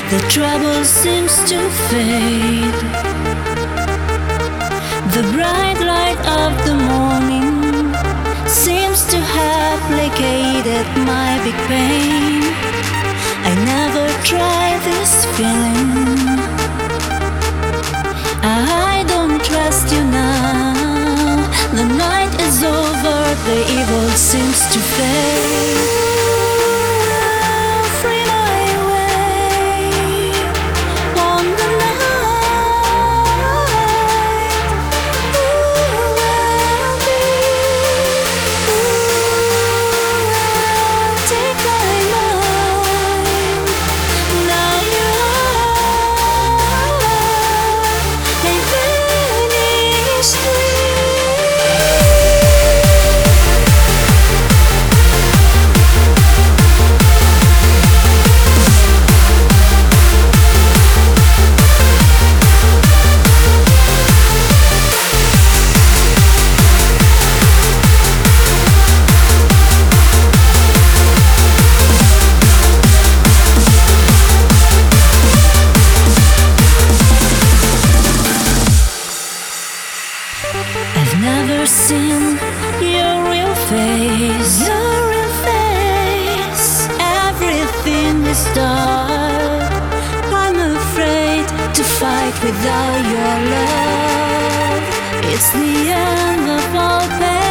The trouble seems to fade. The bright light of the morning seems to have placated my big pain. I never tried this feeling. I don't trust you now. The night is over, the evil seems to fade. Free my way on the night. Who will be? Who will take my mind? Now you are a vanished dream. I've never seen your real face. Your real face. Everything is dark. I'm afraid to fight without your love. It's the end of all pain.